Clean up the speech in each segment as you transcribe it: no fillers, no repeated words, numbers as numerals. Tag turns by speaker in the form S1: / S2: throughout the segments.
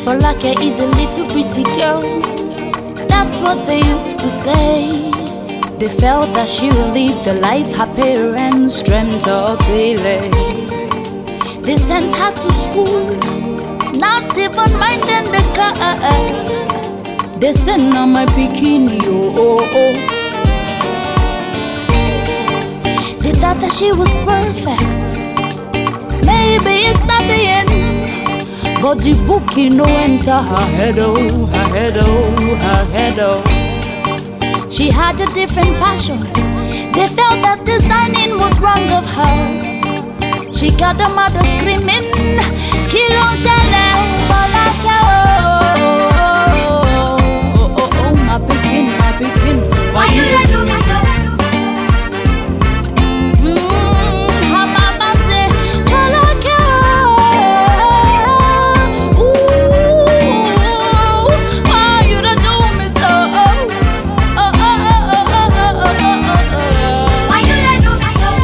S1: Folake is a little pretty girl. That's what they used to say. They felt that she would live the life her parents dreamt of daily. They sent her to school, not even minding the class. They sent her my bikini, oh. They thought that she was perfect. Maybe it's not the end, but the book, no enter her head, oh, her head, oh, her head, oh. She had a different passion. They felt that designing was wrong of her. She got her mother screaming, Kilo Chanel, oh, my pikin, why you let do me so? Her mama say, why you don't do me so? Why you let do me so?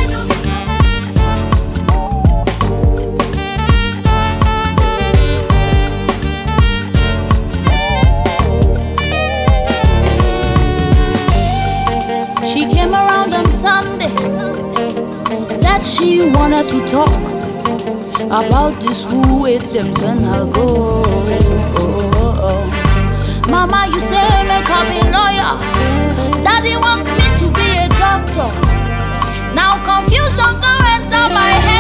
S1: She came around on Sunday, said she wanted to talk about the school with them, send her go. Mama, you say make her be lawyer. Daddy wants me to be a doctor. Now confusion go enter my head.